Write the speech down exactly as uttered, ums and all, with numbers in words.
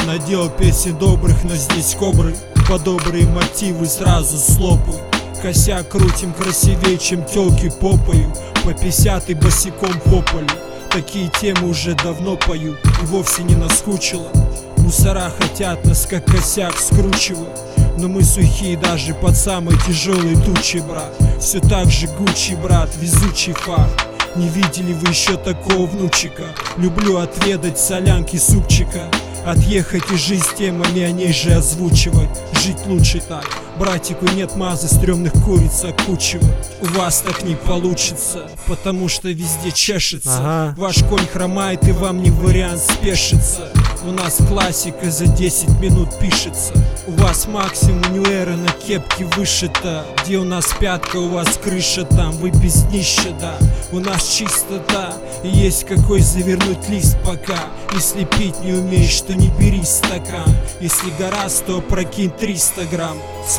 надел песен добрых, но здесь кобры по добрые мотивы сразу слопаю. Косяк крутим красивее, чем тёлки попою, по пятьдесят и босиком по полю. Такие темы уже давно пою и вовсе не наскучило. Мусора хотят нас как косяк скручивать, но мы сухие даже под самой тяжелой тучей, брат. Все так же Гуччи, брат, везучий факт. Не видели вы еще такого внучика? Люблю отведать солянки супчика, отъехать и жизнь темами о ней же озвучивать. Жить лучше так, братику нет мазы стрёмных куриц окучивать. У вас так не получится, потому что везде чешется. Ага. Ваш конь хромает и вам не вариант спешиться. У нас классика за десять минут пишется. У вас максимум ньюэра на кепке вышита. Где у нас пятка, у вас крыша, там вы без днища, да. У нас чистота и есть какой завернуть лист пока. Если пить не умеешь, то не бери стакан. Если гораздо, то прокинь триста грамм.